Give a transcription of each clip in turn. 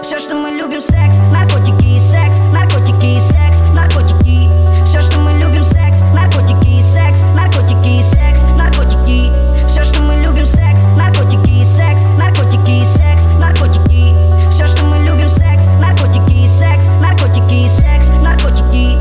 Все, что мы любим, секс, наркотики и секс, наркотики и секс, наркотики. Все, что мы любим, секс, наркотики и секс, наркотики и секс, наркотики. Все, что мы любим, секс, наркотики и секс, наркотики и секс, наркотики. Все, что мы любим, секс, наркотики и секс, наркотики и секс, наркотики.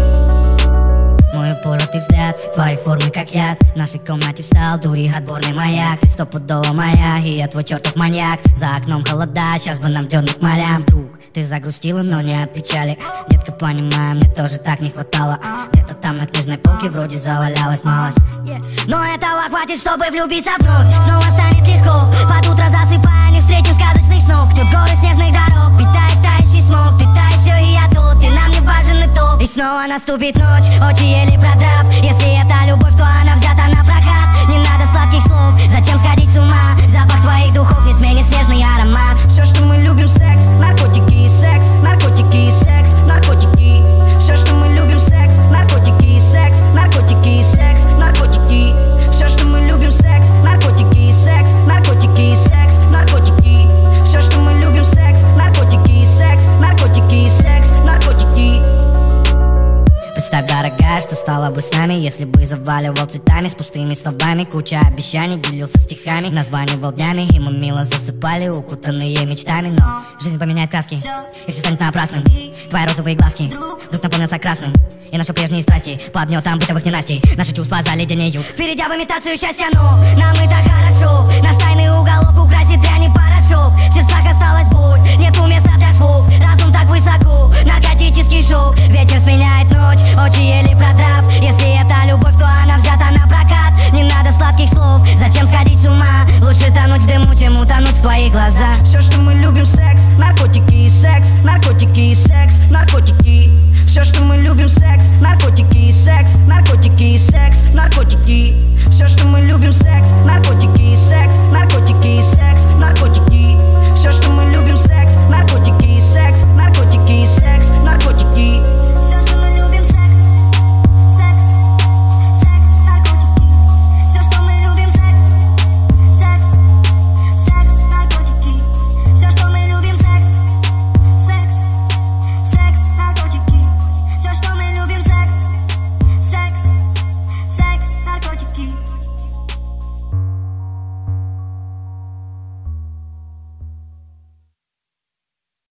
Мой упоротый взгляд, твои формы как яд. В нашей комнате встал дури отборный маяк. Ты стопудово моя, и я твой чертов маньяк. За окном холода, сейчас бы нам дернуть морям. Вдруг ты загрустила, но не от печали. Детка, понимаю, мне тоже так не хватало. Где-то там на книжной полке вроде завалялась малость. Но этого хватит, чтобы влюбиться вновь. Снова станет легко, под утро засыпая, не встретим сказочных снов. Тут горы снежных дорог, питает тающий смог. Ты та еще и я тут, ты нам не важен итог. И снова наступит ночь, очи еле продрав. Если это любовь, то она взята на прокат. Не надо сладких слов, зачем сходить с ума? Запах твоих духов не сменит снежный аромат. Все, что мы любим, секс, наркотики и секс, наркотики и секс, наркотики. Все, что мы любим, секс, наркотики и секс, наркотики и секс, наркотики. Все, что мы любим, секс, наркотики и секс, наркотики и секс, наркотики. Все, что мы любим, секс, наркотики и секс, наркотики и секс, наркотики. Представь, дорогая, что стало бы с нами, если бы заваливал цветами с пустыми словами. Куча обещаний, делился стихами, названивал днями, и мы мило засыпали, укутанные мечтами. Но жизнь поменяет краски, и все станет напрасным. Твои розовые глазки вдруг наполнятся красным, и наши прежние страсти под гнетом бытовых ненастей наши чувства заледенеют, перейдя в имитацию счастья, но нам и так хорошо. Наш тайный уголок украсит дрянь и порошок. В сердцах осталась боль, нету места для швов. Разум так высоко, наркотический шок. Вечер сменяет ночь, очи еле продрав. Если это любовь, то она взята на прокат. Не надо сладких слов, зачем сходить с ума? Лучше тонуть в дыму, чем утонуть в твоих глазах. Все, что мы любим, секс, наркотики и секс, наркотики и секс, наркотики. Все, что мы любим, секс, наркотики и секс, наркотики и секс, наркотики. Все, что мы любим, секс, наркотики